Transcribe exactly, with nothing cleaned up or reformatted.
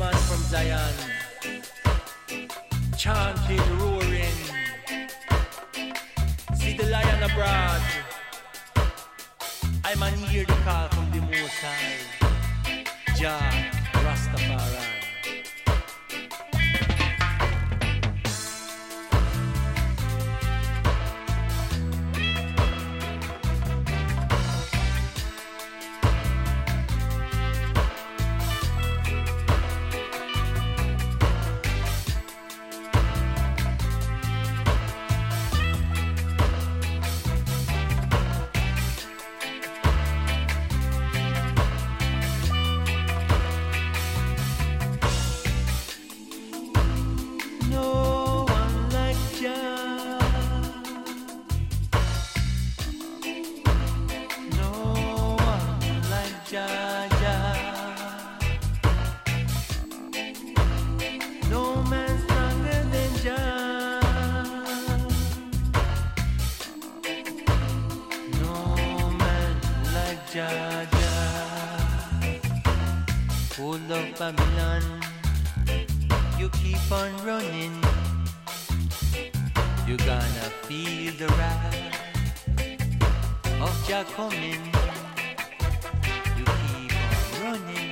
man from Zion, chanting, roaring. See the lion abroad. I man hear the call from the Most High, Jah Rastafari. Babylon, you keep on running, you're gonna feel the wrath of Jah coming. You keep on running,